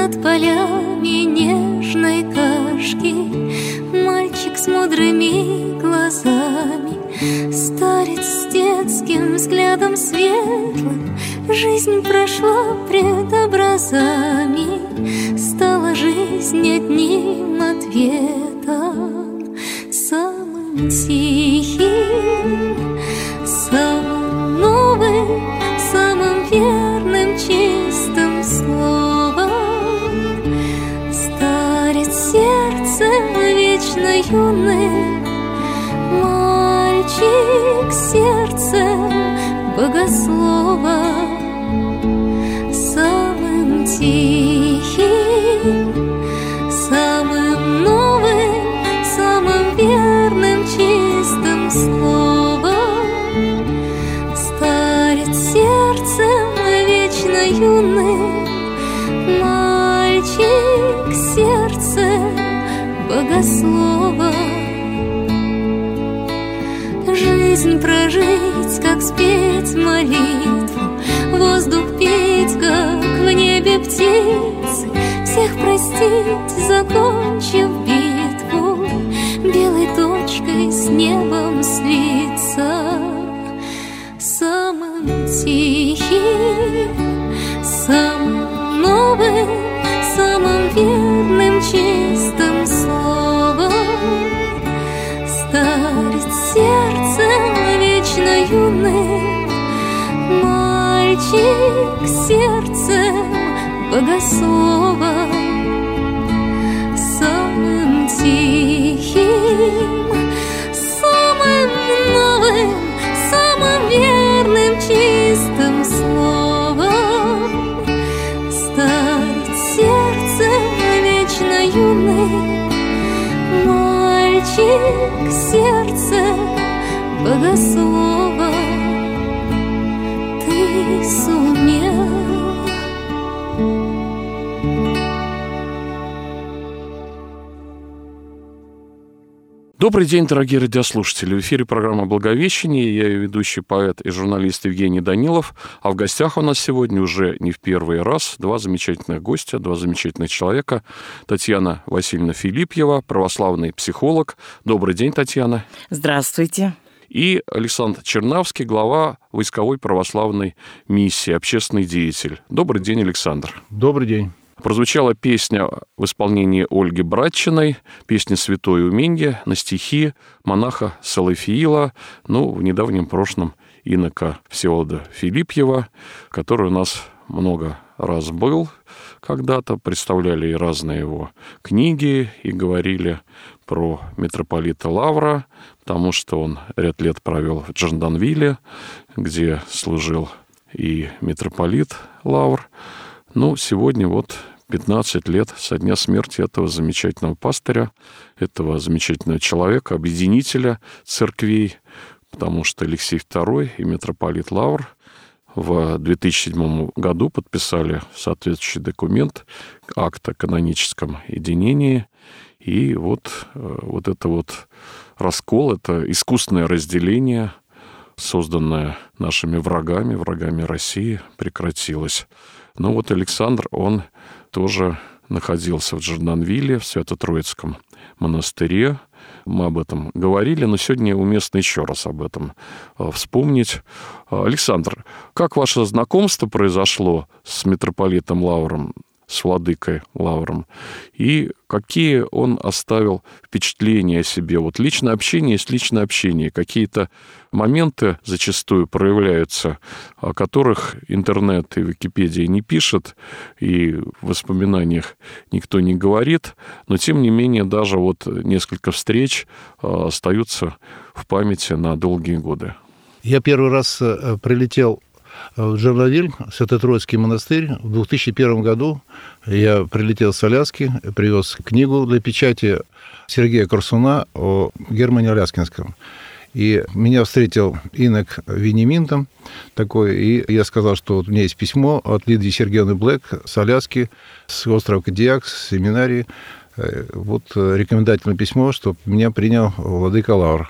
над полями нежной кашки, мальчик с мудрыми глазами, старец с детским взглядом светлым. Жизнь прошла пред образами, стала жизнь одним ответом, самым тихим, самым новым, самым верным, чистым словом. Старец сердцем вечно юным, мальчик сердцем богослова. Самым тихим, самым новым, самым верным, чистым словом. Старец сердцем вечно юным, мальчик сердцем богослова. Жизнь прожить, как спеть молитву, воздух петь, как в небе птицы, всех простить, закончив битву, белой точкой с небом слиться. Самым тихим, самым новым, самым верным, чистым словом. Старец сердцем вечно юным, мальчик сердцем богослова. Самым тихим, самым новым, самым верным, чистым словом. Старец сердцем вечно юным, мальчик сердцем богослова. Ты сумел. Добрый день, дорогие радиослушатели. В эфире программа «Благовещение». Я ее ведущий поэт и журналист Евгений Данилов. А в гостях у нас сегодня уже не в первый раз два замечательных гостя, два замечательных человека. Татьяна Васильевна Филипьева, православный психолог. Добрый день, Татьяна. Здравствуйте. И Александр Чернавский, глава войсковой православной миссии, общественный деятель. Добрый день, Александр. Добрый день. Прозвучала песня в исполнении Ольги Братчиной, песня «Святое уменье» на стихи монаха Салафиила, в недавнем прошлом инока Всеволода Филипьева, который у нас много раз был когда-то, представляли и разные его книги, и говорили про митрополита Лавра, потому что он ряд лет провел в Джанданвиле, где служил и митрополит Лавр. Сегодня 15 лет со дня смерти этого замечательного пастыря, этого замечательного человека, объединителя церквей, потому что Алексей II и митрополит Лавр в 2007 году подписали соответствующий документ, акт о каноническом единении. И это раскол, это искусственное разделение, созданное нашими врагами России, прекратилось. Александр, он тоже находился в Джанданвиле, в Свято-Троицком монастыре. Мы об этом говорили, но сегодня уместно еще раз об этом вспомнить. Александр, как ваше знакомство произошло с митрополитом Лавром, с владыкой Лавром, и какие он оставил впечатления о себе? Личное общение есть личное общение. Какие-то моменты зачастую проявляются, о которых интернет и Википедия не пишет, и в воспоминаниях никто не говорит, но тем не менее даже несколько встреч остаются в памяти на долгие годы. Я первый раз прилетел в Джанданвиль, Свято-Троицкий монастырь, в 2001 году. Я прилетел с Аляски, привез книгу для печати Сергея Корсуна о Германе Аляскинском. И меня встретил инок Венимин такой, и я сказал, что у меня есть письмо от Лидии Сергеевны Блэк с Аляски, с острова Кадиак, с семинарии. Рекомендательное письмо, что меня принял владыка Лавр.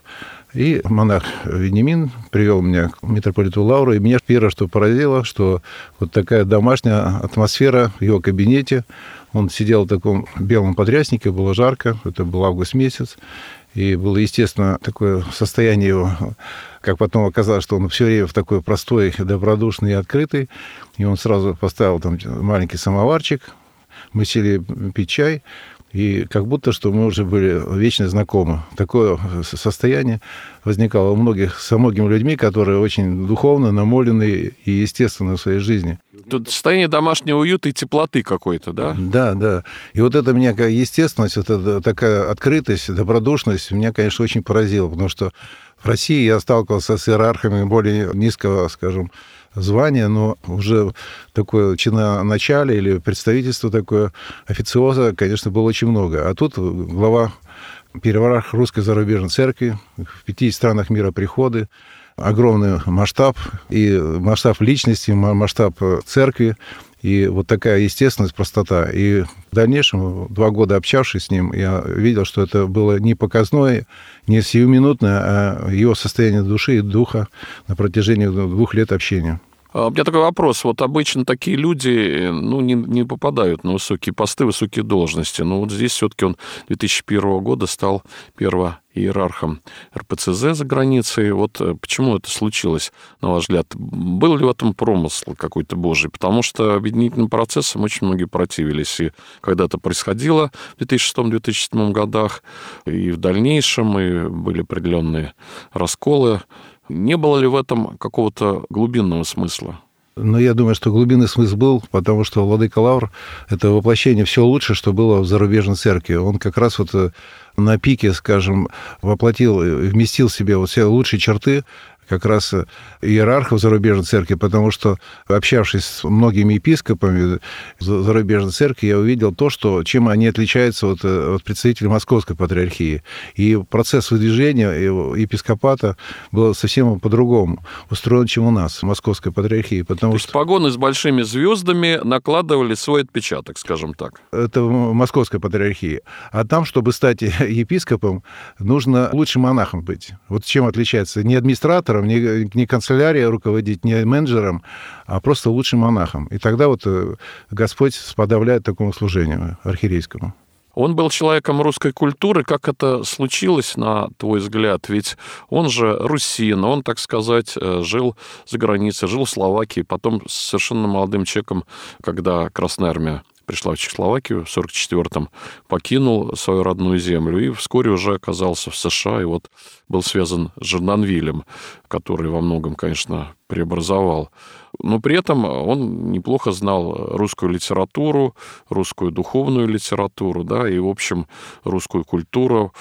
И монах Вениамин привел меня к митрополиту Лавру. И меня первое, что поразило, что вот такая домашняя атмосфера в его кабинете. Он сидел в таком белом подряснике, было жарко, это был август месяц. И было, естественно, такое состояние его, как потом оказалось, что он все время в такой простой, добродушный и открытый. И он сразу поставил там маленький самоварчик, мы сели пить чай, и как будто, что мы уже были вечно знакомы. Такое состояние возникало у многих, со многими людьми, которые очень духовно намолены и естественно в своей жизни. Тут состояние домашнего уюта и теплоты какой-то, да? Да, да. И вот это меня, как естественность, вот эта такая открытость, добродушность меня, конечно, очень поразила, потому что в России я сталкивался с иерархами более низкого, скажем, звание, но уже такое чиноначалие или представительство такое, официоза, конечно, было очень много. А тут глава переворах Русской зарубежной церкви, в 5 странах мира приходы, огромный масштаб, и масштаб личности, масштаб церкви, и вот такая естественность, простота. И в дальнейшем, 2 года общавшись с ним, я видел, что это было не показное, не сиюминутное, а его состояние души и духа на протяжении 2 лет общения. У меня такой вопрос. Вот обычно такие люди, не попадают на высокие посты, высокие должности. Но вот здесь все-таки он 2001 года стал первоиерархом РПЦЗ за границей. Вот почему это случилось, на ваш взгляд? Был ли в этом промысл какой-то Божий? Потому что объединительным процессом очень многие противились. И когда это происходило в 2006-2007 годах, и в дальнейшем, и были определенные расколы. Не было ли в этом какого-то глубинного смысла? Но я думаю, что глубинный смысл был, потому что владыка Лавр – это воплощение всего лучшего, что было в зарубежной церкви. Он как раз вот на пике, скажем, воплотил, вместил в себе вот все лучшие черты как раз иерархов зарубежной церкви, потому что, общавшись с многими епископами зарубежной церкви, я увидел то, что, чем они отличаются от представителей Московской патриархии. И процесс выдвижения епископата был совсем по-другому устроен, чем у нас, в Московской патриархии. То есть погоны с большими звездами накладывали свой отпечаток, скажем так. Это в Московской патриархии. А там, чтобы стать епископом, нужно лучшим монахом быть. Вот чем отличается не администратором, не канцелярией руководить, не менеджером, а просто лучшим монахом. И тогда вот Господь сподобляет такому служению архиерейскому. Он был человеком русской культуры. Как это случилось, на твой взгляд? Ведь он же русин, он, так сказать, жил за границей, жил в Словакии, потом совершенно молодым человеком, когда Красная Армия пришла в Чехословакию, в 1944-м покинул свою родную землю и вскоре уже оказался в США, и вот был связан с Журнанвилем, который во многом, конечно, преобразовал. Но при этом он неплохо знал русскую литературу, русскую духовную литературу, да, и, в общем, русскую культуру,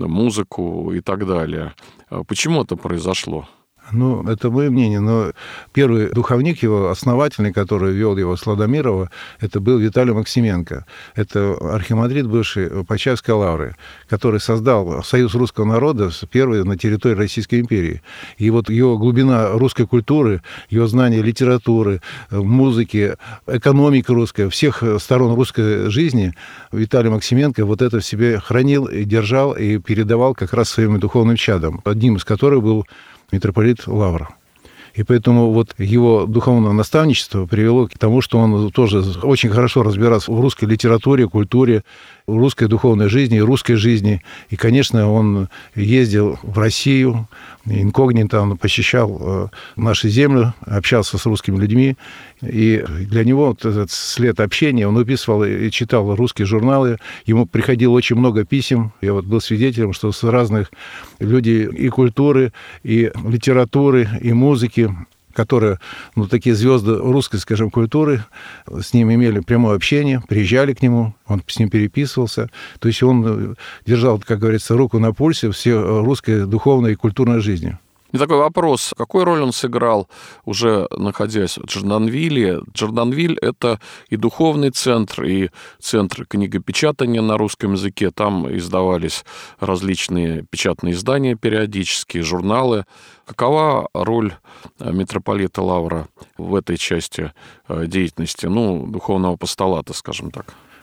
музыку и так далее. Почему это произошло? Ну, это мое мнение, но первый духовник его, основательный, который вел его, Сладомирова, это был Виталий Максименко. Это архимандрит бывший Почаевской лавры, который создал Союз русского народа первый на территории Российской империи. И вот его глубина русской культуры, его знание литературы, музыки, экономики русской, всех сторон русской жизни Виталий Максименко вот это в себе хранил и держал, и передавал как раз своим духовным чадам, одним из которых был митрополит Лавр. И поэтому вот его духовное наставничество привело к тому, что он тоже очень хорошо разбирался в русской литературе, культуре, в русской духовной жизни, русской жизни. И, конечно, он ездил в Россию, инкогнито, он посещал нашу землю, общался с русскими людьми. И для него вот этот след общения, он выписывал и читал русские журналы. Ему приходило очень много писем. Я вот был свидетелем, что с разных людей и культуры, и литературы, и музыки, которые, такие звезды русской, скажем, культуры, с ним имели прямое общение, приезжали к нему, он с ним переписывался. То есть он держал, как говорится, руку на пульсе всей русской духовной и культурной жизни. И такой вопрос. Какую роль он сыграл, уже находясь в Джорданвилле? Джорданвиль – это и духовный центр, и центр книгопечатания на русском языке. Там издавались различные печатные издания периодически, журналы. Какова роль митрополита Лавра в этой части деятельности, духовного апостолата, скажем так?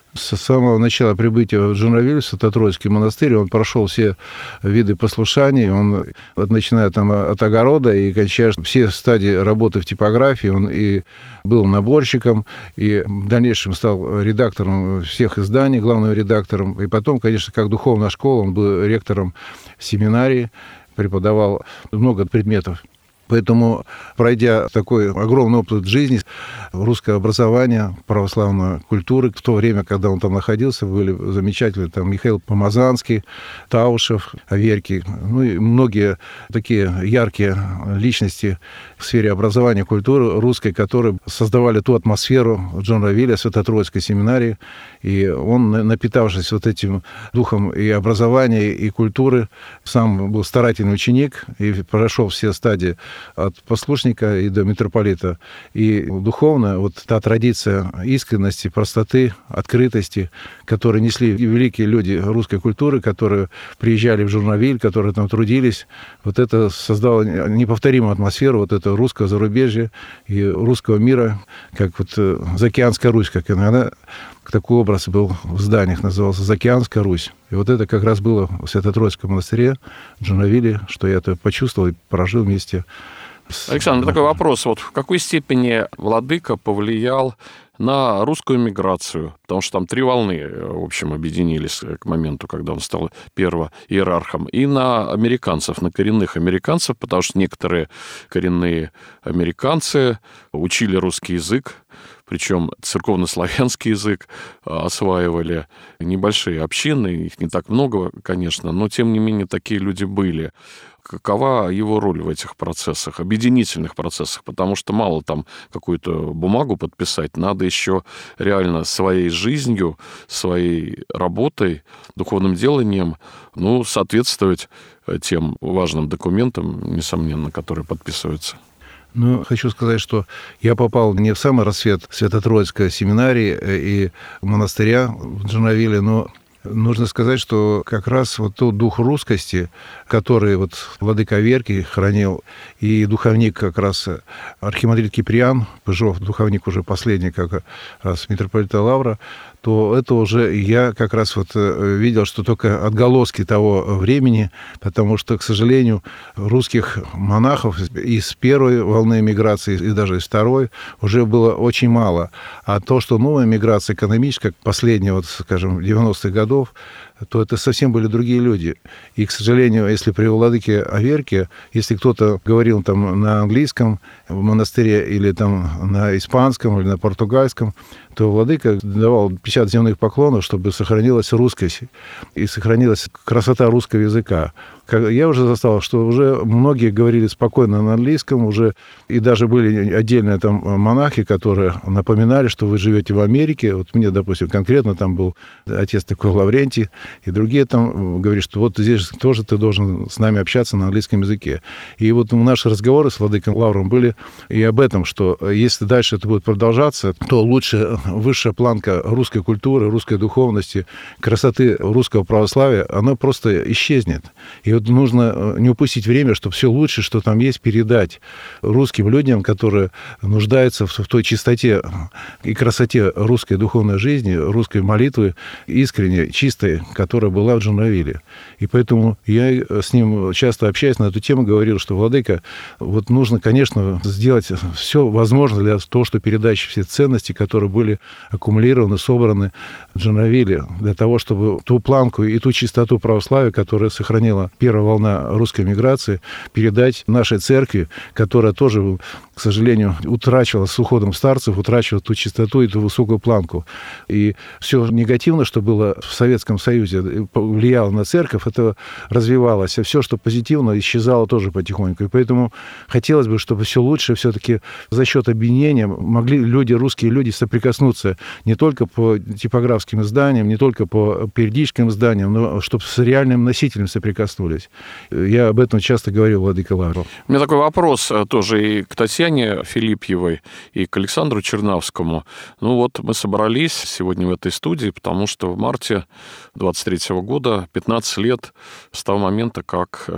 С самого начала прибытия в Джунравиль, Свято-Троицкий монастырь, он прошел все виды послушаний, он, начиная там от огорода и кончая все стадии работы в типографии, он и был наборщиком, и в дальнейшем стал редактором всех изданий, главным редактором, и потом, конечно, как духовная школа, он был ректором семинарии, преподавал много предметов. Поэтому, пройдя такой огромный опыт жизни, русское образование, православной культуры, в то время, когда он там находился, были замечательные там Михаил Помазанский, Таушев, Аверький, ну и многие такие яркие личности в сфере образования, культуры русской, которые создавали ту атмосферу Джунравиля, Свято-Троицкой семинарии. И он, напитавшись вот этим духом и образования, и культуры, сам был старательный ученик и прошел все стадии от послушника и до митрополита. И духовно вот та традиция искренности, простоты, открытости, которые несли великие люди русской культуры, которые приезжали в Джунравиль, которые там трудились, вот это создало неповторимую атмосферу вот этого русского зарубежья и русского мира, как вот Заокеанская Русь, как иногда такой образ был в зданиях, назывался Заокеанская Русь. И вот это как раз было в Свято-Троицком монастыре, в Джунравиле, что я это почувствовал и прожил вместе с... Александр, такой вопрос. Вот в какой степени владыка повлиял на русскую миграцию? Потому что там 3 волны, в общем, объединились к моменту, когда он стал первоиерархом. И на американцев, на коренных американцев, потому что некоторые коренные американцы учили русский язык, причем церковнославянский язык осваивали небольшие общины, их не так много, конечно, но тем не менее такие люди были. Какова его роль в этих процессах, объединительных процессах? Потому что мало там какую-то бумагу подписать, надо еще реально своей жизнью, своей работой, духовным деланием, соответствовать тем важным документам, несомненно, которые подписываются. Хочу сказать, что я попал не в самый рассвет Свято-Троицкой семинарии и монастыря в Джунравиле, но нужно сказать, что как раз вот тот дух русскости, который вот владыка Аверкий хранил, и духовник как раз архимандрит Киприан, Пыжов, духовник уже последний, как раз митрополита Лавра, то это уже я как раз вот видел, что только отголоски того времени, потому что, к сожалению, русских монахов из первой волны миграции и даже из второй уже было очень мало. А то, что новая миграция экономическая, последняя, вот, скажем, 90-х годов, то это совсем были другие люди. И, к сожалению, если при владыке Аверке, если кто-то говорил там на английском в монастыре или там на испанском или на португальском, то владыка давал 50 земных поклонов, чтобы сохранилась русскость и сохранилась красота русского языка. Я уже застал, что уже многие говорили спокойно на английском, уже и даже были отдельные там монахи, которые напоминали, что вы живете в Америке. Вот мне, допустим, конкретно там был отец такой Лаврентий, и другие там говорят, что вот здесь тоже ты должен с нами общаться на английском языке. И вот наши разговоры с владыкой Лавром были и об этом, что если дальше это будет продолжаться, то лучше высшая планка русской культуры, русской духовности, красоты русского православия, она просто исчезнет. И вот нужно не упустить время, чтобы все лучшее, что там есть, передать русским людям, которые нуждаются в той чистоте и красоте русской духовной жизни, русской молитвы, искренней, чистой, которая была в Джунравиле. И поэтому я с ним часто общаюсь на эту тему, говорил, что, владыка, вот нужно, конечно, сделать все возможное для того, чтобы передать все ценности, которые были аккумулированы, собраны в Джунравиле, для того, чтобы ту планку и ту чистоту православия, которая сохранила первая волна русской миграции, передать нашей церкви, которая тоже, к сожалению, утрачивала с уходом старцев, утрачивала ту чистоту и ту высокую планку. И все негативно, что было в Советском Союзе, влияло на церковь, это развивалось, а все, что позитивно, исчезало тоже потихоньку. И поэтому хотелось бы, чтобы все лучше все-таки за счет объединения могли люди, русские люди, соприкоснуться не только по типографским изданиям, не только по периодическим изданиям, но чтобы с реальным носителем соприкоснулись. Я об этом часто говорил, владыка Лавр. У меня такой вопрос тоже и к Татьяне Филипьевой, и к Александру Чернавскому. Мы собрались сегодня в этой студии, потому что в марте 23 года 15 лет с того момента, как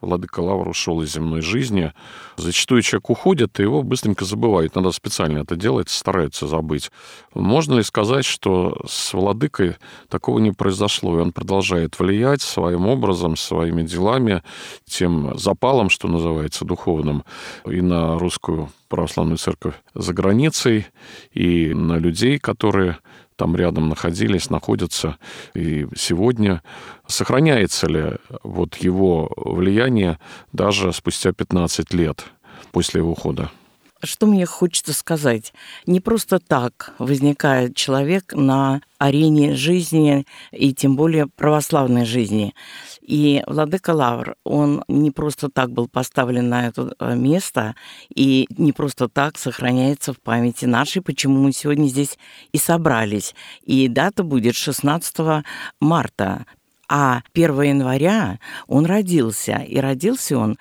владыка Лавр ушел из земной жизни. Зачастую человек уходит, и его быстренько забывают. Надо специально это делать, стараются забыть. Можно ли сказать, что с владыкой такого не произошло, и он продолжает влиять своим образом, своими делами, тем запалом, что называется, духовным, и на русскую православную церковь за границей, и на людей, которые там рядом находились, находятся и сегодня. Сохраняется ли вот его влияние даже спустя 15 лет после его ухода? Что мне хочется сказать? Не просто так возникает человек на арене жизни, и тем более православной жизни. И владыка Лавр, он не просто так был поставлен на это место, и не просто так сохраняется в памяти нашей, почему мы сегодня здесь и собрались. И дата будет 16 марта. А 1 января он родился, и родился он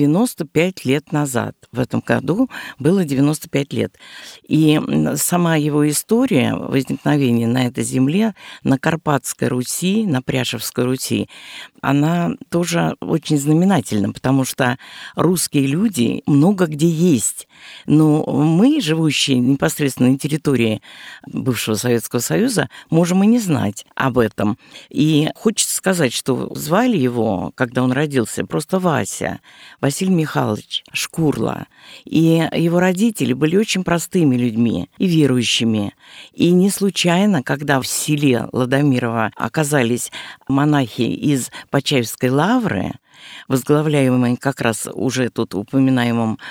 95 лет назад. В этом году было 95 лет. И сама его история возникновения на этой земле, на Карпатской Руси, на Пряшевской Руси, она тоже очень знаменательна, потому что русские люди много где есть. Но мы, живущие непосредственно на территории бывшего Советского Союза, можем и не знать об этом. И хочется сказать, что звали его, когда он родился, просто Вася, Василий Михайлович Шкурла. И его родители были очень простыми людьми и верующими. И не случайно, когда в селе Ладомирово оказались монахи из Почаевской лавры, возглавляемый как раз уже тут упоминаемым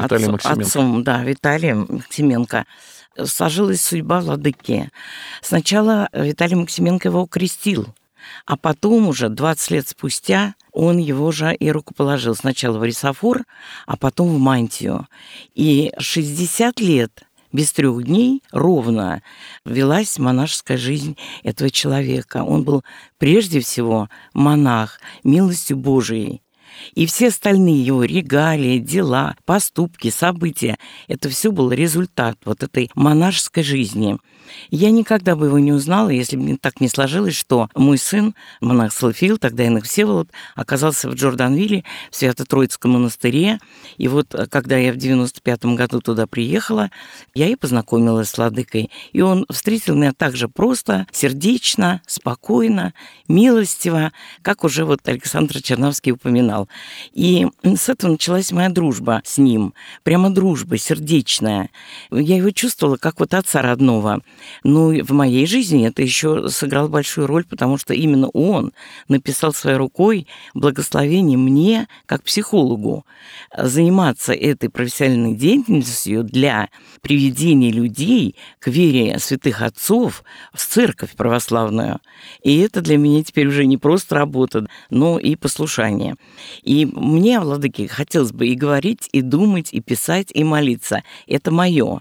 отцом, да, Виталием Максименко, сложилась судьба владыки. Сначала Виталий Максименко его крестил, а потом уже 20 лет спустя он его же и рукоположил. Сначала в рисофор, а потом в мантию. И 60 лет без 3 дней ровно велась монашеская жизнь этого человека. Он был прежде всего монах, милостью Божией. И все остальные его регалии, дела, поступки, события — это все был результат вот этой монашеской жизни. Я никогда бы его не узнала, если бы так не сложилось, что мой сын, монах Салафиил, тогда инок Всеволод, оказался в Джорданвилле, в Свято-Троицком монастыре. И вот когда я в 95-м году туда приехала, я и познакомилась с владыкой. И он встретил меня так же просто, сердечно, спокойно, милостиво, как уже вот Александр Чернавский упоминал. И с этого началась моя дружба с ним. Прямо дружба сердечная. Я его чувствовала как вот отца родного. Ну, в моей жизни это еще сыграло большую роль, потому что именно он написал своей рукой благословение мне, как психологу, заниматься этой профессиональной деятельностью для приведения людей к вере святых отцов в церковь православную. И это для меня теперь уже не просто работа, но и послушание. И мне, владыке, хотелось бы и говорить, и думать, и писать, и молиться. Это мое.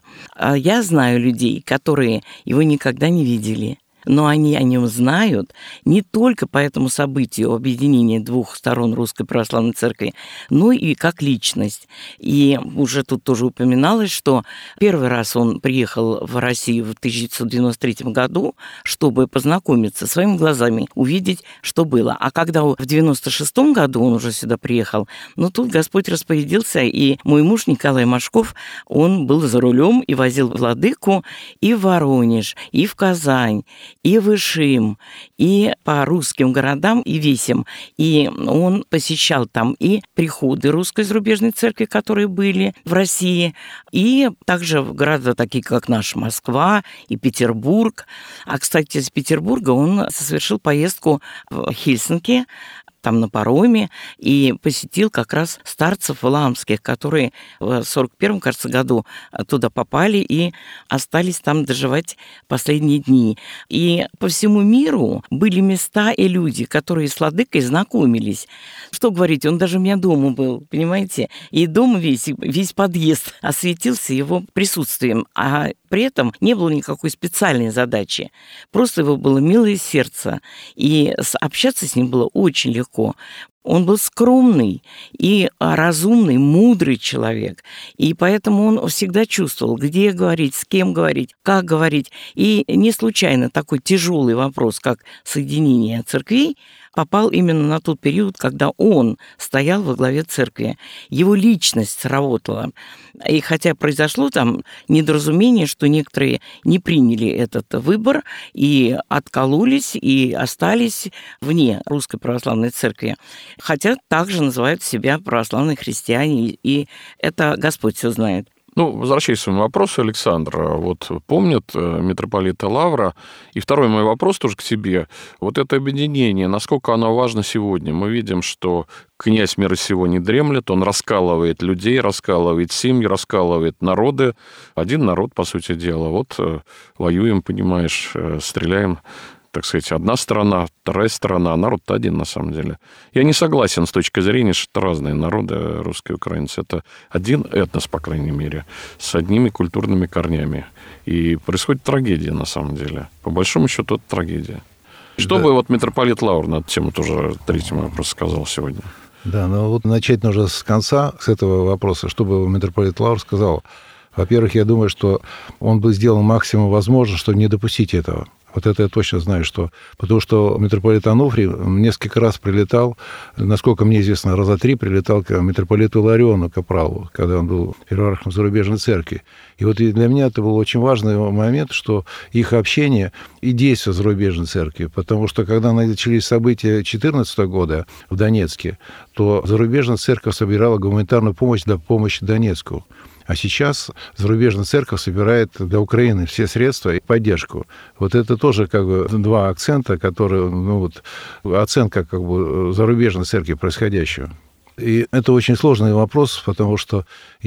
Я знаю людей, которые его никогда не видели, но они о нем знают не только по этому событию объединения 2 сторон Русской Православной Церкви, но и как личность. И уже тут тоже упоминалось, что первый раз он приехал в Россию в 1993 году, чтобы познакомиться своими глазами, увидеть, что было. А когда в 1996 году он уже сюда приехал, тут Господь распорядился, и мой муж Николай Машков, он был за рулем и возил владыку и в Воронеж, и в Казань, и в Ишим, и по русским городам и весям. И он посещал там и приходы Русской зарубежной церкви, которые были в России, и также в города такие, как наша Москва и Петербург. А, кстати, из Петербурга он совершил поездку в Хельсинки, там на пароме, и посетил как раз старцев валаамских, которые в 41-м, кажется, году туда попали и остались там доживать последние дни. И по всему миру были места и люди, которые с владыкой знакомились. Что говорить, он даже у меня дома был, понимаете? И дом весь подъезд осветился его присутствием, а при этом не было никакой специальной задачи. Просто его было милое сердце, и общаться с ним было очень легко. Он был скромный и разумный, мудрый человек. И поэтому он всегда чувствовал, где говорить, с кем говорить, как говорить. И не случайно такой тяжелый вопрос, как соединение церквей, попал именно на тот период, когда он стоял во главе церкви. Его личность сработала. И хотя произошло там недоразумение, что некоторые не приняли этот выбор и откололись, и остались вне Русской Православной Церкви, хотя также называют себя православные христиане, и это Господь все знает. Возвращаясь к своему вопросу, Александр, вот помнят митрополита Лавра? И второй мой вопрос тоже к тебе. Вот это объединение, насколько оно важно сегодня? Мы видим, что князь мира сего не дремлет, он раскалывает людей, раскалывает семьи, раскалывает народы. Один народ, по сути дела. Вот воюем, понимаешь, стреляем. Так сказать, одна сторона, вторая сторона, а народ-то один на самом деле. Я не согласен с точки зрения, что это разные народы, русские и украинцы. Это один этнос, по крайней мере, с одними культурными корнями. И происходит трагедия на самом деле. По большому счету, это трагедия. Что бы вот митрополит Лавр на эту тему тоже третий мой вопрос сказал сегодня? Да, начать нужно с конца, с этого вопроса. Что бы митрополит Лавр сказал? Во-первых, я думаю, что он бы сделал максимум возможного, чтобы не допустить этого. Вот это я точно знаю, потому что митрополит Ануфрий несколько раз прилетал, насколько мне известно, раза 3 прилетал к митрополиту Илариону Капралу, когда он был иерархом зарубежной церкви. И вот для меня это был очень важный момент, что их общение и действие зарубежной церкви, потому что когда начались события 2014 года в Донецке, то зарубежная церковь собирала гуманитарную помощь для помощи Донецку. А сейчас зарубежная церковь собирает для Украины все средства и поддержку. Вот это тоже два акцента, которые, оценка зарубежной церкви происходящего. И это очень сложный вопрос, потому что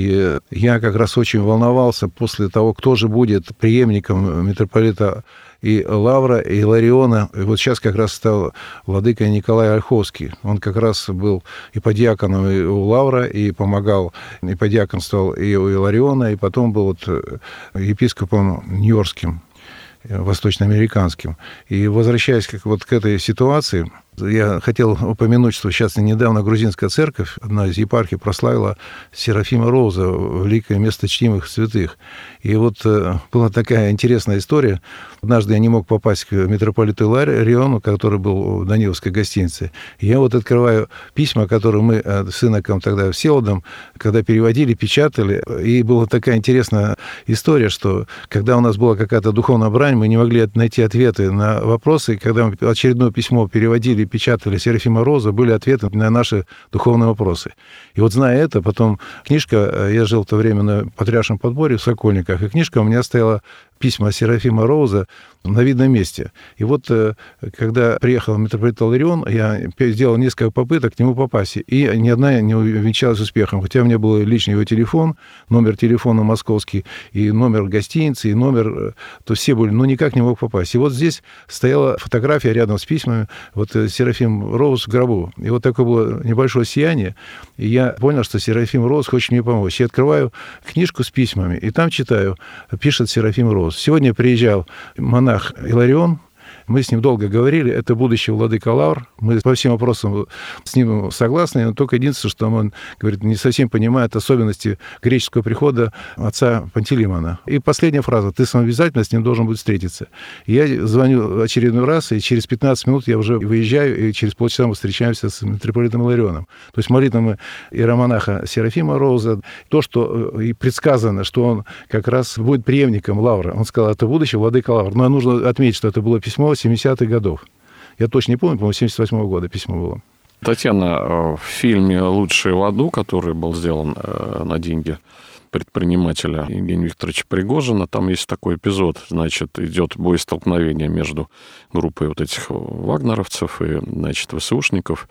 я как раз очень волновался после того, кто же будет преемником митрополита и Лавра, и Илариона. И вот сейчас как раз стал владыка Николай Ольховский. Он как раз был и подьяконом и у Лавра, и помогал, и подьяконствовал и у Илариона, и потом был епископом нью-йоркским, восточноамериканским. И возвращаясь к этой ситуации, я хотел упомянуть, что сейчас недавно грузинская церковь, одна из епархий, прославила Серафима Роуза, великое место чтимых святых. И была такая интересная история. Однажды я не мог попасть к митрополиту Илариону, который был в Даниловской гостинице. И я открываю письма, которые мы с иноком тогда Всеволодом, когда переводили, печатали. И была такая интересная история, что когда у нас была какая-то духовная брань, мы не могли найти ответы на вопросы. И когда мы очередное письмо переводили, печатали Серафима Роза, были ответы на наши духовные вопросы. И зная это, потом книжка, я жил в то время на Патриаршем подборе в Сокольниках, и книжка у меня стояла письма Серафима Роуза на видном месте. И когда приехал митрополит Иларион, я сделал несколько попыток к нему попасть, и ни одна не увенчалась успехом. Хотя у меня был личный его телефон, номер телефона московский, и номер гостиницы, и номер, то все были, но никак не мог попасть. И здесь стояла фотография рядом с письмами, Серафим Роуз в гробу. И такое было небольшое сияние, и я понял, что Серафим Роуз хочет мне помочь. Я открываю книжку с письмами, и там читаю, пишет Серафим Роуз. Сегодня приезжал монах Иларион, мы с ним долго говорили, это будущий владыка Лавр, мы по всем вопросам с ним согласны, но только единственное, что он говорит, не совсем понимает особенности греческого прихода отца Пантелеймона. И последняя фраза, ты сам обязательно с ним должен будет встретиться. Я звоню очередной раз, и через 15 минут я уже выезжаю, и через полчаса мы встречаемся с митрополитом Иларионом. То есть молитвами иеромонаха Серафима Роуза, то, что и предсказано, что он как раз будет преемником Лавра. Он сказал, это будущий владыка Лавр. Но нужно отметить, что это было письмо 70-х годов. Я точно не помню, по-моему, 78-го года письмо было. Татьяна, в фильме «Лучшие в аду», который был сделан на деньги предпринимателя Евгения Викторовича Пригожина, там есть такой эпизод, идет боестолкновение между группой этих вагнеровцев и, ВСУшников,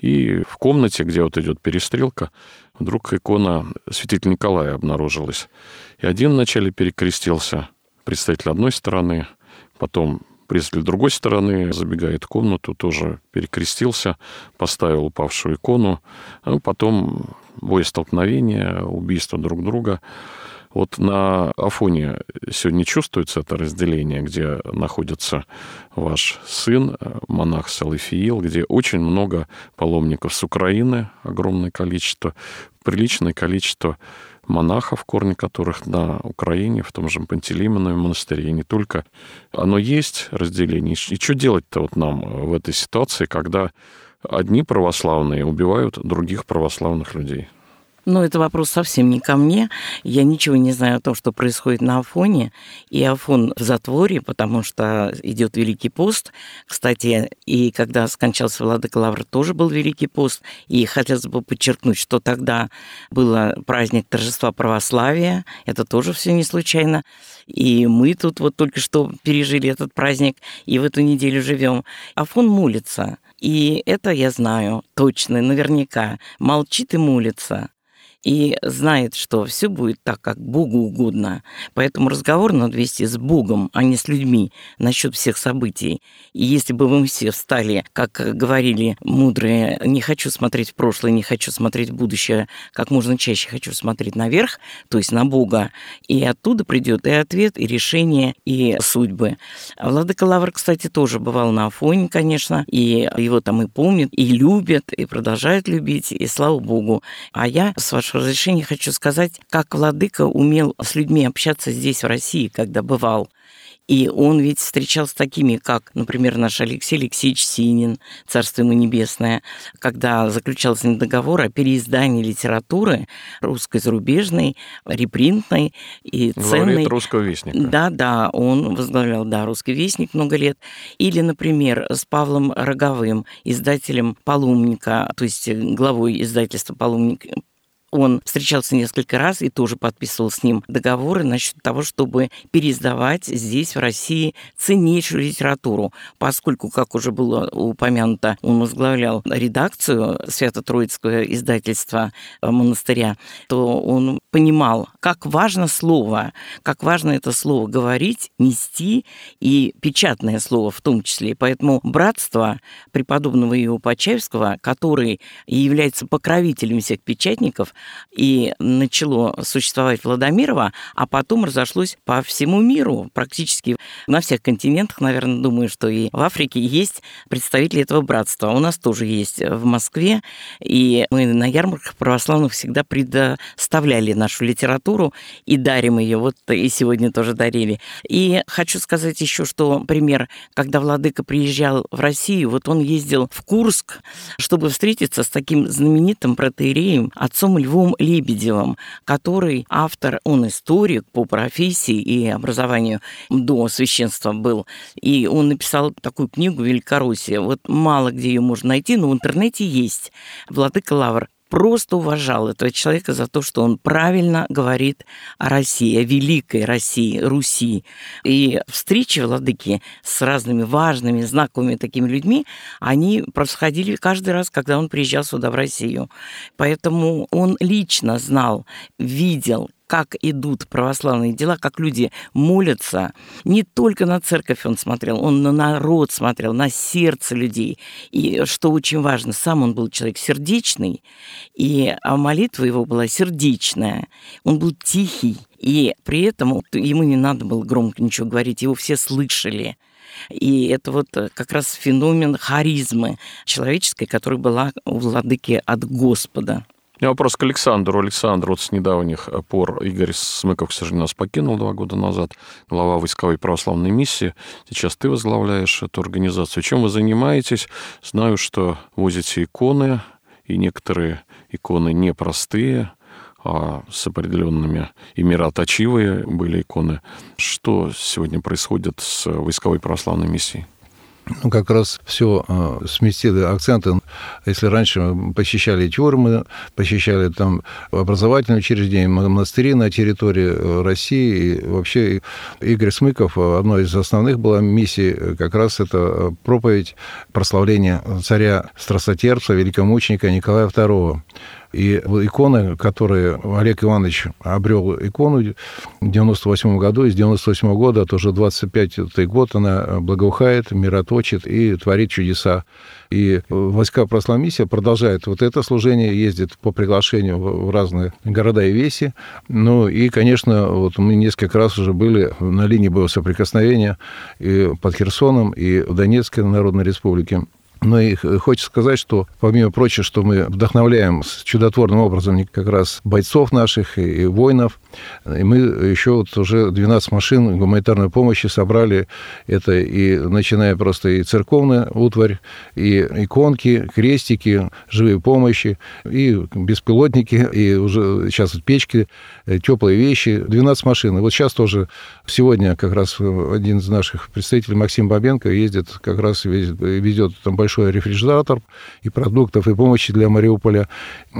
и в комнате, где идет перестрелка, вдруг икона святителя Николая обнаружилась. И один вначале перекрестился, представитель одной стороны, потом представитель другой стороны забегает в комнату, тоже перекрестился, поставил упавшую икону, потом боестолкновение, убийство друг друга. На Афоне сегодня чувствуется это разделение, где находится ваш сын, монах Салафиил, где очень много паломников с Украины, огромное количество, приличное количество монахов, корни которых на Украине, в том же Пантелеймоновом монастыре, и не только. Оно есть разделение. И что делать-то вот нам в этой ситуации, когда одни православные убивают других православных людей? Но это вопрос совсем не ко мне. Я ничего не знаю о том, что происходит на Афоне. И Афон в затворе, потому что идет Великий пост. Кстати, и когда скончался владыка Лавр, тоже был Великий пост. И хотелось бы подчеркнуть, что тогда был праздник торжества православия. Это тоже все не случайно. И мы тут вот только что пережили этот праздник, и в эту неделю живем. Афон молится. И это я знаю точно, наверняка. Молчит и молится. И знает, что все будет так, как Богу угодно. Поэтому разговор надо вести с Богом, а не с людьми насчет всех событий. И если бы мы все встали, как говорили мудрые, не хочу смотреть в прошлое, не хочу смотреть в будущее, как можно чаще хочу смотреть наверх, то есть на Бога, и оттуда придет и ответ, и решение, и судьбы. Владыка Лавр, кстати, тоже бывал на Афоне, конечно, и его там и помнят, и любят, и продолжают любить, и слава Богу. А я, с вашего разрешения, хочу сказать, как владыка умел с людьми общаться здесь, в России, когда бывал. И он ведь встречался с такими, как, например, наш Алексей Алексеевич Синин, царство ему небесное, когда заключался договор о переиздании литературы русской, зарубежной, репринтной и ценной. Главред Русского вестника. Да, он возглавлял, Русский вестник много лет. Или, например, с Павлом Роговым, издателем «Паломника», то есть главой издательства «Паломник». Он встречался несколько раз и тоже подписывал с ним договоры насчет того, чтобы переиздавать здесь, в России, ценнейшую литературу, поскольку, как уже было упомянуто, он возглавлял редакцию Свято-Троицкого издательства монастыря, то он понимал, как важно слово, как важно это слово говорить, нести, и печатное слово в том числе. Поэтому братство преподобного Иова Почаевского, который является покровителем всех печатников, и начало существовать Владомирово, а потом разошлось по всему миру, практически на всех континентах, наверное, думаю, что и в Африке есть представители этого братства. У нас тоже есть в Москве, и мы на ярмарках православных всегда предоставляли нашу литературу и дарим ее, вот и сегодня тоже дарили. И хочу сказать еще, что пример, когда владыка приезжал в Россию, вот он ездил в Курск, чтобы встретиться с таким знаменитым протоиереем, отцом Львом Лебедевым, который автор, он историк по профессии и образованию, до священства был. И он написал такую книгу «Великороссия». Вот мало где ее можно найти, но в интернете есть. Владыка Лавр просто уважал этого человека за то, что он правильно говорит о России, о великой России, Руси. И встречи владыки с разными важными, знаковыми такими людьми, они происходили каждый раз, когда он приезжал сюда, в Россию. Поэтому он лично знал, видел, как идут православные дела, как люди молятся. Не только на церковь он смотрел, он на народ смотрел, на сердце людей. И, что очень важно, сам он был человек сердечный, и молитва его была сердечная. Он был тихий, и при этом ему не надо было громко ничего говорить, его все слышали. И это вот как раз феномен харизмы человеческой, которая была у владыки от Господа. У меня вопрос к Александру. Александр, вот с недавних пор Игорь Смыков, к сожалению, нас покинул 2 года назад, глава войсковой православной миссии. Сейчас ты возглавляешь эту организацию. Чем вы занимаетесь? Знаю, что возите иконы, и некоторые иконы непростые, а с определенными и мироточивые были иконы. Что сегодня происходит с войсковой православной миссией? Как раз все сместили акценты. Если раньше мы посещали тюрьмы, посещали там образовательные учреждения, монастыри на территории России, и вообще Игорь Смыков, одной из основных была миссий, как раз это проповедь прославления царя страстотерпца, великомученика Николая II. И иконы, которые Олег Иванович обрел икону в 98 году, и с 98 года, это уже 25-й год, она благоухает, мироточит и творит чудеса. И войска православной миссии продолжает вот это служение, ездит по приглашению в разные города и веси. Ну и, конечно, вот мы несколько раз уже были на линии боевого соприкосновения и под Херсоном, и в Донецкой Народной Республике. Но и хочется сказать, что, помимо прочего, что мы вдохновляем чудотворным образом как раз бойцов наших и воинов, и мы еще вот уже 12 машин гуманитарной помощи собрали. Это и начиная просто и церковная утварь, и иконки, крестики, живые помощи, и беспилотники, и уже сейчас вот печки, теплые вещи. 12 машин. И вот сейчас тоже, сегодня как раз один из наших представителей, Максим Бабенко, ездит, как раз ведет там большой рефрижератор и продуктов, и помощи для Мариуполя,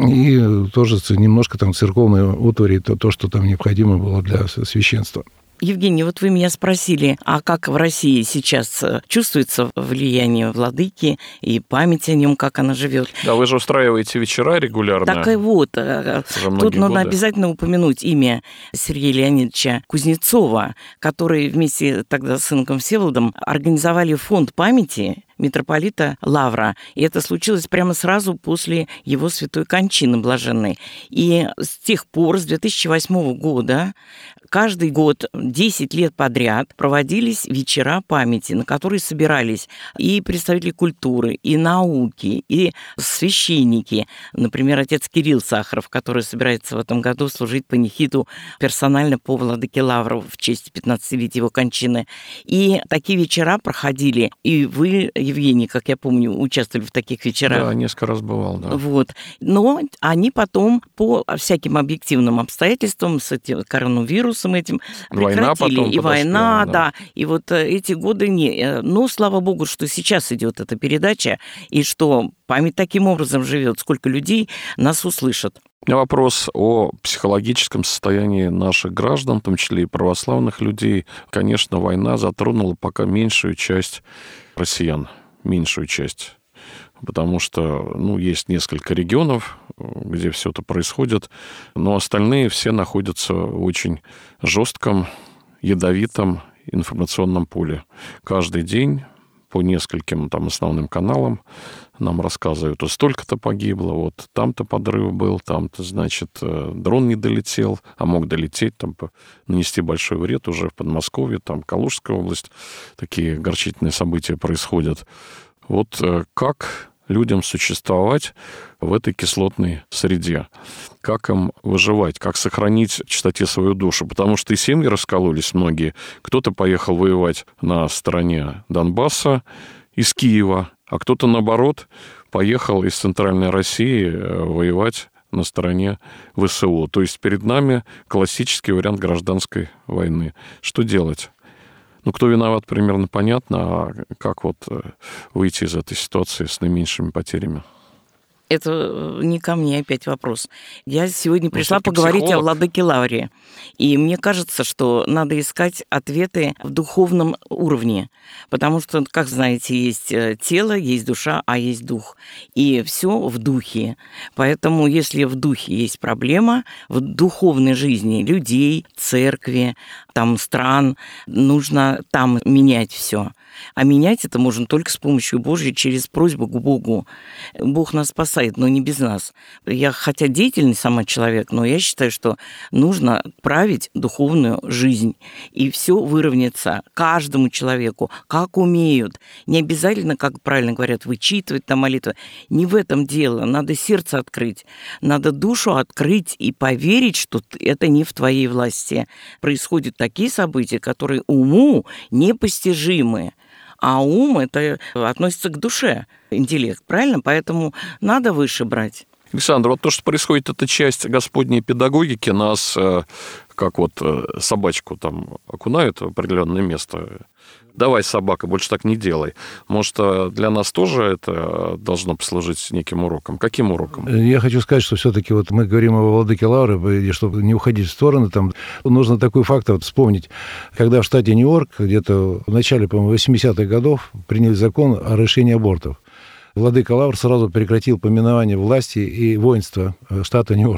и тоже немножко там церковной утвари, то, что там необходимо было для священства. Евгений, вот вы меня спросили, а как в России сейчас чувствуется влияние владыки и память о нем, как она живет? Да, вы же устраиваете вечера регулярно. Так и вот, тут надо обязательно упомянуть имя Сергея Леонидовича Кузнецова, который вместе тогда с сыном Всеволодом организовали фонд памяти митрополита Лавра. И это случилось прямо сразу после его святой кончины блаженной. И с тех пор, с 2008 года, каждый год, 10 лет подряд, проводились вечера памяти, на которые собирались и представители культуры, и науки, и священники. Например, отец Кирилл Сахаров, который собирается в этом году служить панихиду персонально по владыке Лавру в честь 15-летия его кончины. И такие вечера проходили. И вы, Евгений, как я помню, участвовали в таких вечерах. Да, несколько раз бывал, да. Вот. Но они потом по всяким объективным обстоятельствам с этим коронавирусом этим война прекратили. Потом и война, да. да. И вот эти годы не. Но, слава богу, что сейчас идет эта передача, и что память таким образом живет, сколько людей нас услышат. У меня вопрос о психологическом состоянии наших граждан, в том числе и православных людей. Конечно, война затронула пока меньшую часть россиян, меньшую часть. Потому что, есть несколько регионов, где все это происходит, но остальные все находятся в очень жестком, ядовитом информационном поле. Каждый день по нескольким там основным каналам нам рассказывают, вот столько-то погибло, вот там-то подрыв был, там-то, значит, дрон не долетел, а мог долететь, там, нанести большой вред уже в Подмосковье, там, Калужская область, такие горчительные события происходят. Вот как людям существовать в этой кислотной среде? Как им выживать? Как сохранить в чистоте свою душу? Потому что и семьи раскололись многие. Кто-то поехал воевать на стороне Донбасса из Киева, а кто-то, наоборот, поехал из Центральной России воевать на стороне ВСУ. То есть перед нами классический вариант гражданской войны. Что делать? Кто виноват, примерно понятно, а как выйти из этой ситуации с наименьшими потерями? Это не ко мне опять вопрос. Я сегодня пришла поговорить психолог. о владыке Лавре. И мне кажется, что надо искать ответы в духовном уровне. Потому что, как знаете, есть тело, есть душа, а есть дух. И все в духе. Поэтому, если в духе есть проблема, в духовной жизни людей, церкви, стран, нужно там менять все. А менять это можно только с помощью Божьей, через просьбу к Богу. Бог нас спасает, но не без нас. Я, хотя деятельный сама человек, но я считаю, что нужно править духовную жизнь. И все выровняется каждому человеку, как умеют. Не обязательно, как правильно говорят, вычитывать молитвы. Не в этом дело. Надо сердце открыть. Надо душу открыть и поверить, что это не в твоей власти. Происходят такие события, которые уму непостижимы. А ум – это относится к душе, интеллект, правильно? Поэтому надо выше брать. Александр, то, что происходит, это часть Господней педагогики. Нас, как собачку окунают в определенное место. Давай, собака, больше так не делай. Может, для нас тоже это должно послужить неким уроком? Каким уроком? Я хочу сказать, что все-таки мы говорим о владыке Лавре, и чтобы не уходить в стороны, нужно такой факт вспомнить. Когда в штате Нью-Йорк, где-то в начале, по-моему, 80-х годов, приняли закон о разрешении абортов. Владыка Лавр сразу прекратил поминование власти и воинства штата Нью-Йорк.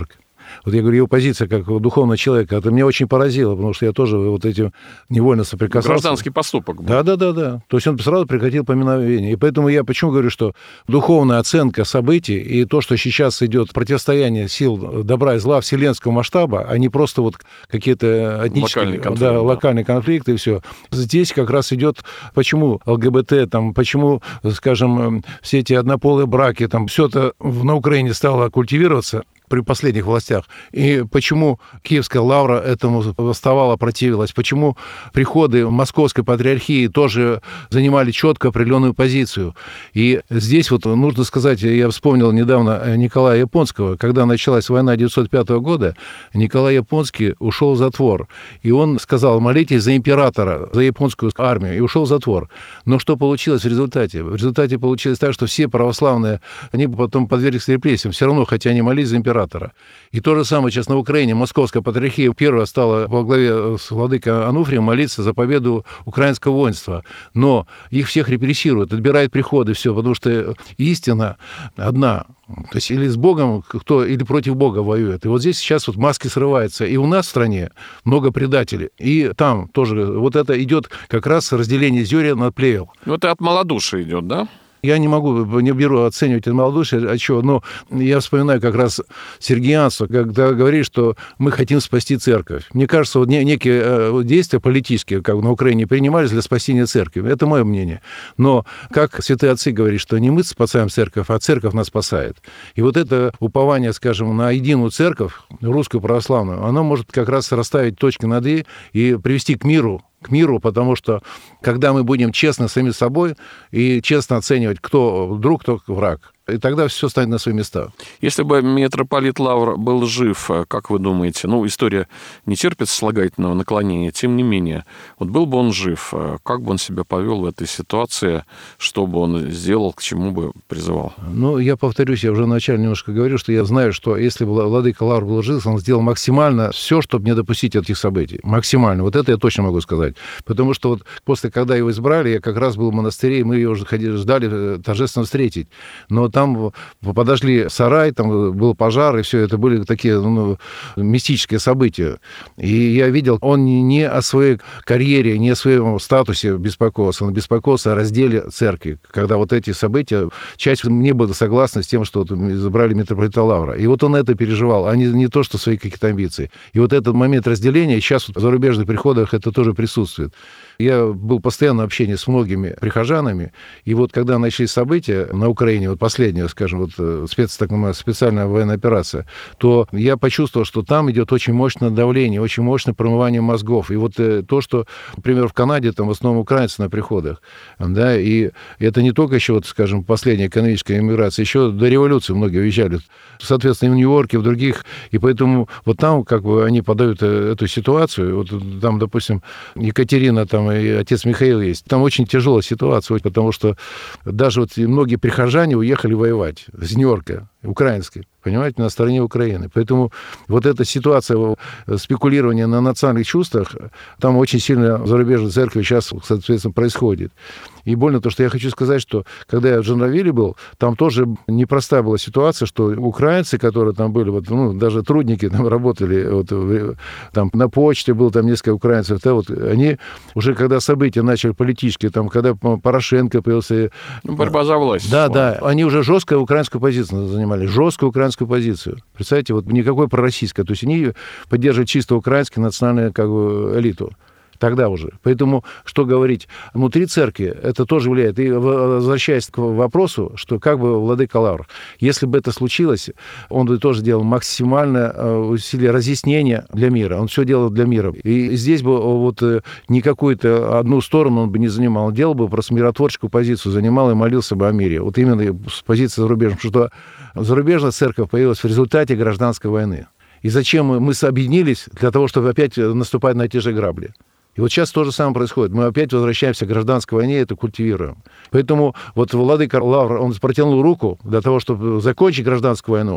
Вот я говорю, его позиция как духовного человека, это меня очень поразило, потому что я тоже вот этим невольно соприкасался. Гражданский поступок был. Да. То есть он сразу прекратил поминовение. И поэтому я почему говорю, что духовная оценка событий и то, что сейчас идет противостояние сил добра и зла вселенского масштаба, а не просто вот какие-то этнические, локальные конфликты и все. Здесь как раз идет, почему ЛГБТ, там, почему, скажем, все эти однополые браки, там, все это на Украине стало культивироваться при последних властях. И почему Киевская лавра этому восставала, противилась, почему приходы Московской патриархии тоже занимали четко определенную позицию. И здесь вот нужно сказать, я вспомнил недавно Николая Японского, когда началась война 1905 года, Николай Японский ушел в затвор. И он сказал, молитесь за императора, за японскую армию, и ушел в затвор. Но что получилось в результате? В результате получилось так, что все православные, они потом подверглись репрессиям, все равно, хотя они молились за императора. И то же самое сейчас на Украине. Московская патриархия первая стала во главе с владыкой Ануфрием молиться за победу украинского воинства. Но их всех репрессируют, отбирают приходы, все, потому что истина одна. То есть или с Богом кто, или против Бога воюет. И вот здесь сейчас вот маски срываются. И у нас в стране много предателей. И там тоже вот это идет как раз разделение зерен на плевел. Ну, это от малодушия идет, да? Я не беру оценивать это малодушие, а чего, но я вспоминаю как раз сергианство, когда говорит, что мы хотим спасти церковь. Мне кажется, вот некие действия политические, как на Украине, принимались для спасения церкви. Это мое мнение. Но как святые отцы говорят, что не мы спасаем церковь, а церковь нас спасает. И вот это упование, скажем, на единую церковь, русскую православную, оно может как раз расставить точки над «и» и привести к миру, потому что когда мы будем честны с самим собой и честно оценивать, кто друг, кто враг, и тогда все станет на свои места. Если бы митрополит Лавр был жив, как вы думаете, история не терпит слагательного наклонения, тем не менее, вот был бы он жив, как бы он себя повел в этой ситуации, что бы он сделал, к чему бы призывал? Я повторюсь, я уже вначале немножко говорил, что я знаю, что если бы владыка Лавр был жив, он сделал максимально все, чтобы не допустить этих событий. Максимально. Вот это я точно могу сказать. Потому что вот после, когда его избрали, я как раз был в монастыре, и мы его уже ждали торжественно встретить. Но там подожгли сарай, там был пожар, и все это были такие мистические события. И я видел, он не о своей карьере, не о своем статусе беспокоился, он беспокоился о разделе церкви, когда вот эти события, часть не была согласна с тем, что вот избрали митрополита Лавра. И вот он это переживал, а не то, что свои какие-то амбиции. И вот этот момент разделения, сейчас вот в зарубежных приходах это тоже присутствует. Я был постоянно в общении с многими прихожанами, и вот когда начались события на Украине, вот последняя, скажем, вот специальная военная операция, то я почувствовал, что там идет очень мощное давление, очень мощное промывание мозгов. И вот то, что, например, в Канаде там в основном украинцы на приходах, да, и это не только еще, вот, скажем, последняя экономическая иммиграция, еще до революции многие уезжали, соответственно, и в Нью-Йорке, и в других, и поэтому вот там как бы они подают эту ситуацию, вот там, допустим, Екатерина, там и отец Михаил есть. Там очень тяжелая ситуация, потому что даже вот многие прихожане уехали воевать с Нью-Йорка, украинской, понимаете, на стороне Украины. Поэтому вот эта ситуация спекулирования на национальных чувствах, там очень сильно в зарубежной церкви сейчас, соответственно, происходит. И больно то, что я хочу сказать, что когда я в Жанравиле был, там тоже непростая была ситуация, что украинцы, которые там были, вот, даже трудники там работали, вот, там на почте было там несколько украинцев, да, вот, они уже, когда события начали политические, там, когда Порошенко появился... борьба за власть. Да, они уже жесткую украинскую позицию занимали, жесткую украинскую позицию. Представляете, вот никакой пророссийской, то есть они поддерживают чисто украинскую национальную как бы элиту. Тогда уже. Поэтому, что говорить, внутри церкви это тоже влияет. И возвращаясь к вопросу, что как бы владыка Лавр, если бы это случилось, он бы тоже делал максимальное усилие разъяснения для мира. Он все делал для мира. И здесь бы вот не какую-то одну сторону он бы не занимал. Он делал бы просто миротворческую позицию, занимал и молился бы о мире. Вот именно с позиции зарубежной. Потому что зарубежная церковь появилась в результате гражданской войны. И зачем мы объединились? Для того, чтобы опять наступать на те же грабли. И вот сейчас то же самое происходит. Мы опять возвращаемся к гражданской войне, это культивируем. Поэтому вот владыка Лавр, он протянул руку для того, чтобы закончить гражданскую войну,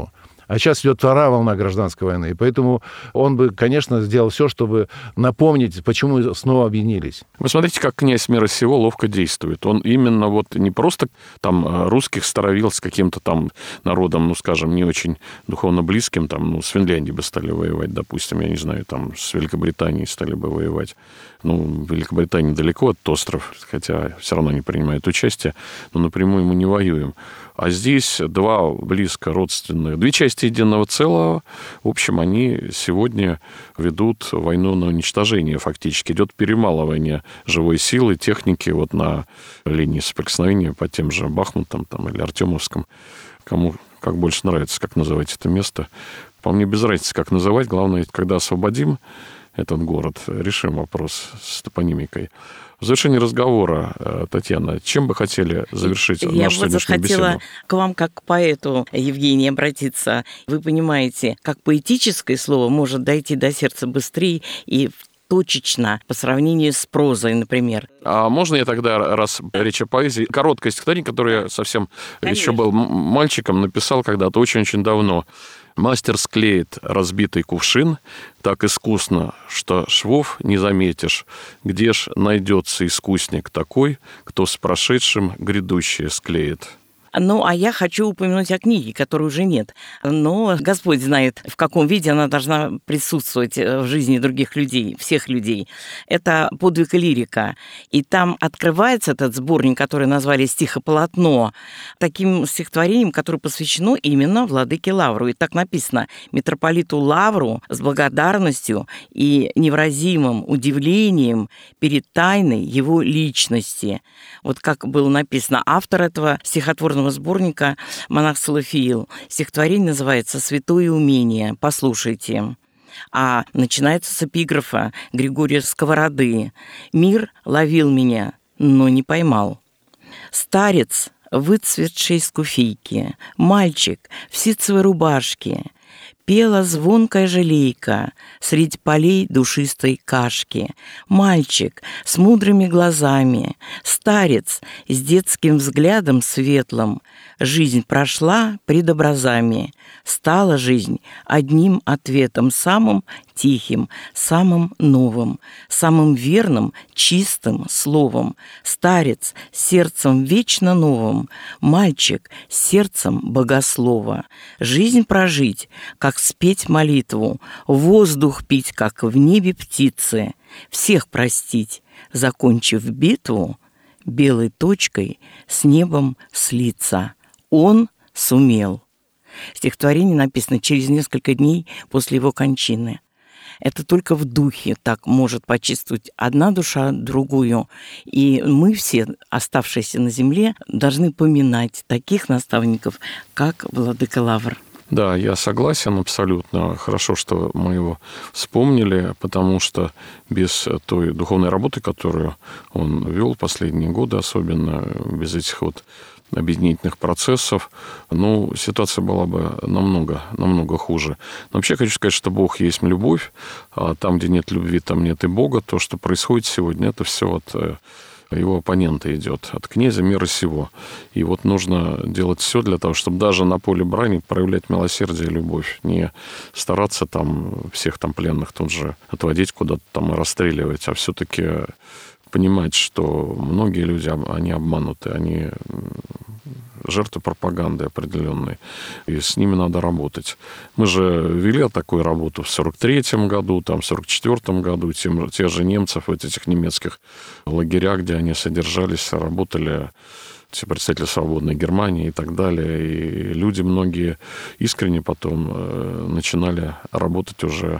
А сейчас идет вторая волна гражданской войны. И поэтому он бы, конечно, сделал все, чтобы напомнить, почему снова объединились. Вы смотрите, как князь мира сего ловко действует. Он именно вот не просто там русских стравил с каким-то там народом, ну, скажем, не очень духовно близким, там, ну, с Финляндией бы стали воевать, допустим, я не знаю, там, с Великобританией стали бы воевать. Ну, Великобритания далеко от остров, хотя все равно не принимает участие, но напрямую мы не воюем. А здесь два близко родственных, две части единого целого. В общем, они сегодня ведут войну на уничтожение фактически. Идет перемалывание живой силы, техники вот на линии соприкосновения по тем же Бахмутам там, или Артемовском. Кому как больше нравится, как называть это место. По мне без разницы, как называть. Главное, когда освободим этот город, решим вопрос с топонимикой. В завершении разговора, Татьяна, чем бы хотели завершить нашу сегодняшнюю беседу? Я хотела к вам, как к поэту, Евгений, обратиться. Вы понимаете, как поэтическое слово может дойти до сердца быстрее и точечно по сравнению с прозой, например. А можно я тогда, раз речь о поэзии, короткое стихотворение, которое я совсем еще был мальчиком, написал когда-то очень-очень давно. «Мастер склеит разбитый кувшин так искусно, что швов не заметишь. Где ж найдется искусник такой, кто с прошедшим грядущее склеит?» Ну, а я хочу упомянуть о книге, которой уже нет. Но Господь знает, в каком виде она должна присутствовать в жизни других людей, всех людей. Это «Подвиг и лирика». И там открывается этот сборник, который назвали «Стихополотно», таким стихотворением, которое посвящено именно владыке Лавру. И так написано: «Митрополиту Лавру с благодарностью и невыразимым удивлением перед тайной его личности». Вот как было написано. Автор этого стихотворного сборника монах Салафиил. Стихотворение называется «Святое умение». Послушайте. А начинается с эпиграфа Григория Сковороды. «Мир ловил меня, но не поймал. Старец, выцветшей скуфейки, мальчик в ситцевой рубашке, пела звонкая жалейка средь полей душистой кашки. Мальчик с мудрыми глазами, старец с детским взглядом светлым. Жизнь прошла пред образами, стала жизнь одним ответом, самым тихим, самым новым, самым верным, чистым словом. Старец с сердцем вечно новым, мальчик с сердцем богослова. Жизнь прожить, как спеть молитву, воздух пить, как в небе птицы, всех простить, закончив битву, белой точкой с небом слиться. Он сумел. Стихотворение написано через несколько дней после его кончины. Это только в духе так может почувствовать одна душа другую. И мы все, оставшиеся на земле, должны поминать таких наставников, как владыка Лавр. Да, я согласен абсолютно. Хорошо, что мы его вспомнили, потому что без той духовной работы, которую он вел последние годы, особенно без этих вот объединительных процессов, ну, ситуация была бы намного хуже. Но вообще хочу сказать, что Бог есть любовь, а там, где нет любви, там нет и Бога. То, что происходит сегодня, это все от его оппонента идет, от князя мира сего. И вот нужно делать все для того, чтобы даже на поле брани проявлять милосердие и любовь. Не стараться там всех там пленных тут же отводить куда-то там и расстреливать, а все-таки понимать, что многие люди, они обмануты, они жертвы пропаганды определенной, и с ними надо работать. Мы же вели такую работу в 1943 году, там, в 1944 году, те же немцев в этих немецких лагерях, где они содержались, работали, все представители свободной Германии и так далее. И люди многие искренне потом начинали работать уже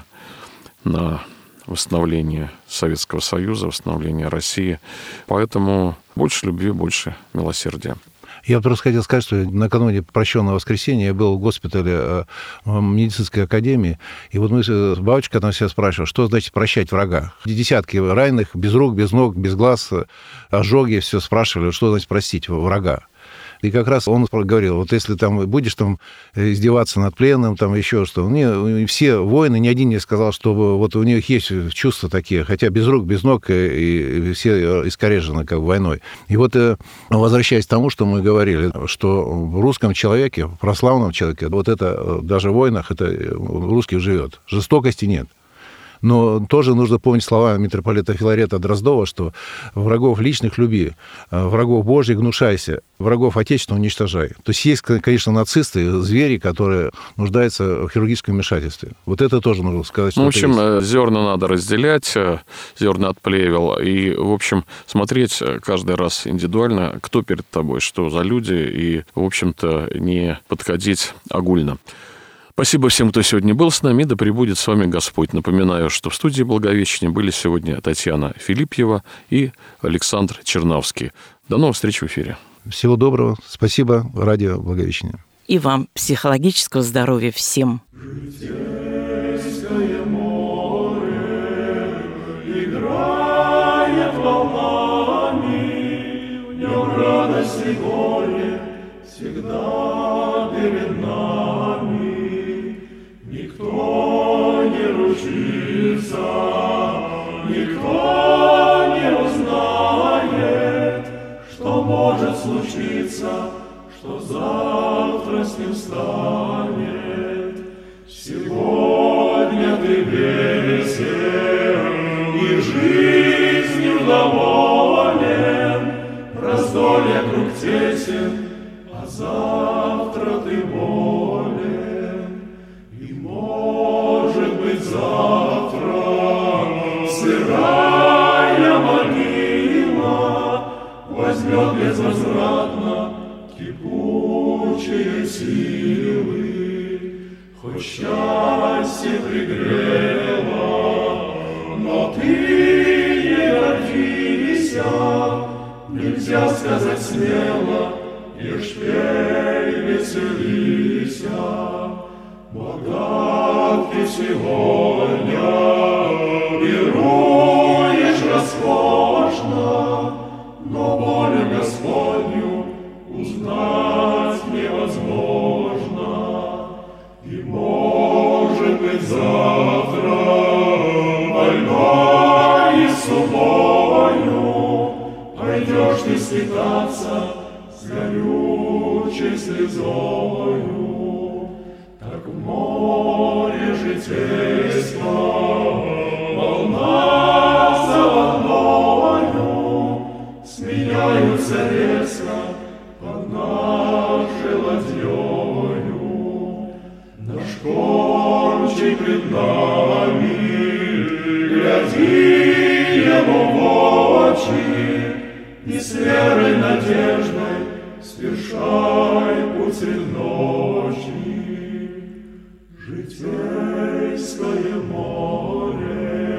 на восстановление Советского Союза, восстановление России. Поэтому больше любви, больше милосердия. Я просто хотел сказать, что накануне прощенного воскресенья я был в госпитале медицинской академии, и вот мы с бабочкой там все спрашивали, что значит прощать врага. Десятки раненых, без рук, без ног, без глаз, ожоги, все спрашивали, что значит простить врага. И как раз он говорил, вот если там будешь там издеваться над пленным, там еще что, все воины, ни один не сказал, что вот у них есть чувства такие, хотя без рук, без ног, и все искорежены как бы войной. И вот возвращаясь к тому, что мы говорили, что в русском человеке, в православном человеке, вот это даже в войнах, это русский живет. Жестокости нет. Но тоже нужно помнить слова митрополита Филарета Дроздова, что врагов личных люби, врагов Божьих гнушайся, врагов Отечественного уничтожай. То есть, конечно, нацисты, звери, которые нуждаются в хирургическом вмешательстве. Вот это тоже нужно сказать. В общем, зерна надо разделять, зерна от плевел, и, в общем, смотреть каждый раз индивидуально, кто перед тобой, что за люди, и, в общем-то, не подходить огульно. Спасибо всем, кто сегодня был с нами. Да пребудет с вами Господь. Напоминаю, что в студии Благовещения были сегодня Татьяна Филипьева и Александр Чернавский. До новых встреч в эфире. Всего доброго. Спасибо. Радио Благовещения. И вам психологического здоровья всем. Житейское море играет волнами, в нем радость и горе всегда перед нами. Никто не ручится, никто не узнает, что может случиться, что завтра с ним станет. Сегодня ты весел и жизнью доволен, раздолье круг тесен, а завтра ты болен. Может быть, завтра сырая могила возьмет безвозвратно кипучие силы. Хоть счастье пригрело, но ты не гордися, нельзя сказать смело, лишь пей, веселися. Богат ты сегодня, веруешь роскошно, но волю Господню узнать невозможно. И, может быть, завтра больной и субою пойдешь ты скитаться с горючей слезою. Так в море житейском волна за волною сменяются резко под нашей ладьёю. Наш кормчий пред нами, гляди ему в очи, и с верой надеждой свершай путь средь ночи. Житейское море